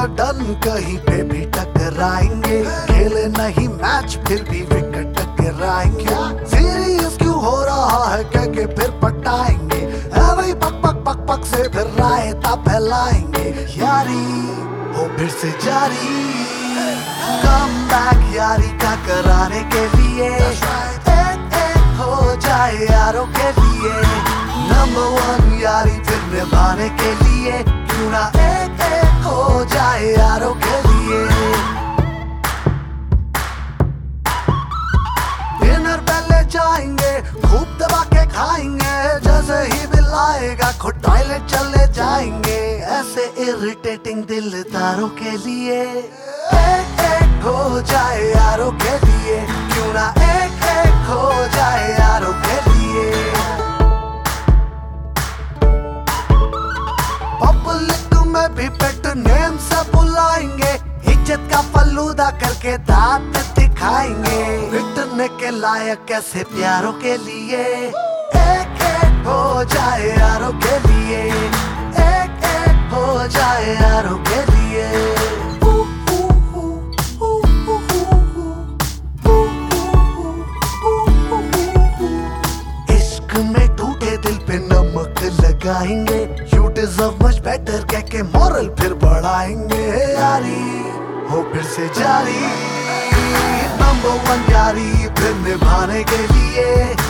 Done कहीं पे भी टकराएंगे, खेले नहीं मैच फिर भी विकेट टकराएंगे। सीरियस क्यों हो रहा है कह के फिर पटाएंगे, वही पक पक पक पक से फिर रायता फैलाएंगे। यारी हो फिर से जारी, कम बैक यारी का कराने के लिए, एक हो जाए यारों के लिए। नंबर वन यारी फिर निभाने के लिए, क्यों ना एक हो जाए यारों के लिए। डिनर पहले जाएंगे, खूब दबा के खाएंगे, जैसे ही बिल आएगा खुद टॉयलेट चले जाएंगे। ऐसे इरिटेटिंग दिलदारों के लिए, एक हो जाए यारों के लिए, क्यों ना एक हो जाए यारों के लिए। पब्लिक में भी पेट नेम से बुलाएंगे, इज्जत का फलूदा करके दांत दिखाएंगे। पिटने के लायक कैसे प्यारों के लिए, एक हो जाए यारों के लिए, एक हो जाए यारों के लिए। इश्क में टूटे दिल पे नमक लगाएंगे, यू डिजर्व मच बेटर कह के मोरल फिर बढ़ाएंगे। यारी हो फिर से जारी, नंबर वन यारी फिर निभाने के लिए।